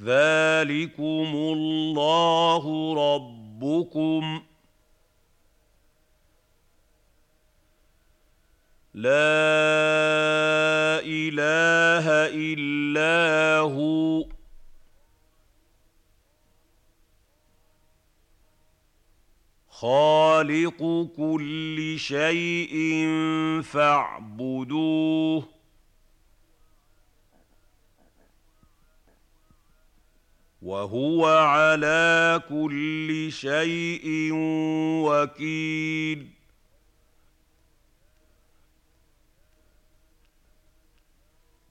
ذلكم الله ربكم لا إله إلا هو خالق كل شيء فاعبدوه وهو على كل شيء وكيل